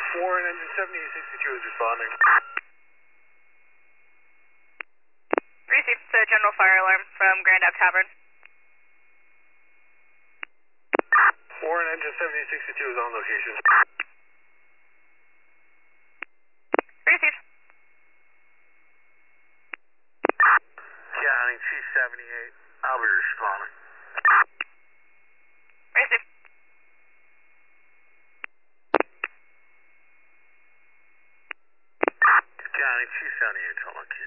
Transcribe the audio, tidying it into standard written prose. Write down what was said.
Warren, engine 7862 is responding. Received the general fire alarm from Grand Ave Tavern. Warren, engine 7862 is on location. Received. County 278, I'll be responding. Received. County 278 on location.